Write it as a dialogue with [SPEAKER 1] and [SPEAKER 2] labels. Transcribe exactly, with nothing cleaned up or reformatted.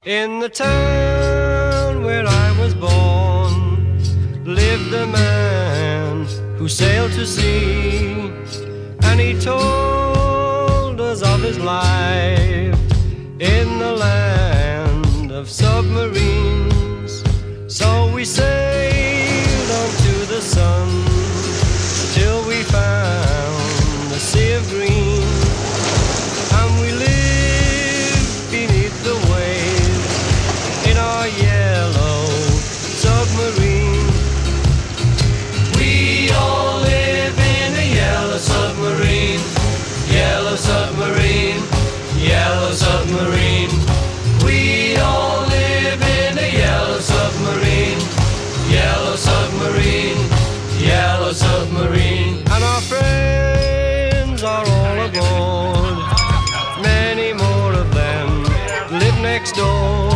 [SPEAKER 1] In the town where I was born lived a man who sailed to sea, and he told us of his life in the land of submarines. So we sailed on to the sun till we found the sea of green, and we lived beneath the waves in our yellow submarine. We all live in a yellow submarine, yellow submarine, yellow submarine. We all live in a yellow submarine, yellow submarine, yellow submarine. And our friends are all aboard, many more of them live next door.